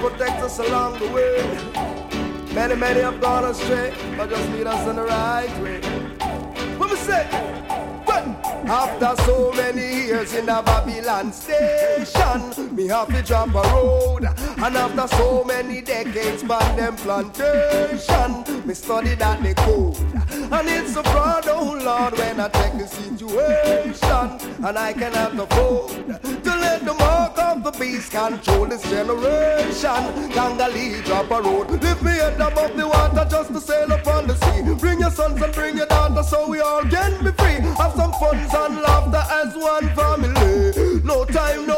protect us along the way. Many have gone astray, but just lead us in the right way. What we say? After so many years in a Babylon station, me have to jump a road. And after so many decades on them plantation, me study that the code. And it's a fraud, oh Lord, when I take the situation, and I cannot afford to let the mark of the beast control this generation. Gangali drop a road, lift me head above the water just to sail upon the sea. Bring your sons and bring your daughters so we all can be free. Have some fun and laughter as one family. No time